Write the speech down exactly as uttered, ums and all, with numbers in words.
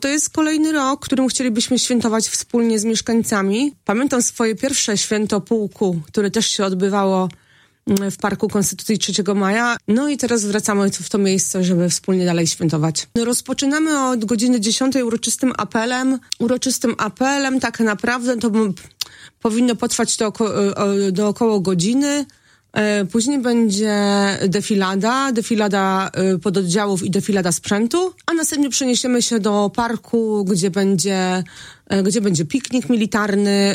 To jest kolejny rok, którym chcielibyśmy świętować wspólnie z mieszkańcami. Pamiętam swoje pierwsze święto pułku, które też się odbywało w Parku Konstytucji trzeciego maja. No i teraz wracamy w to miejsce, żeby wspólnie dalej świętować. Rozpoczynamy od godziny dziesiątej uroczystym apelem. Uroczystym apelem tak naprawdę to powinno potrwać to oko, do około godziny. Później będzie defilada, defilada pododdziałów i defilada sprzętu, a następnie przeniesiemy się do parku, gdzie będzie, gdzie będzie piknik militarny,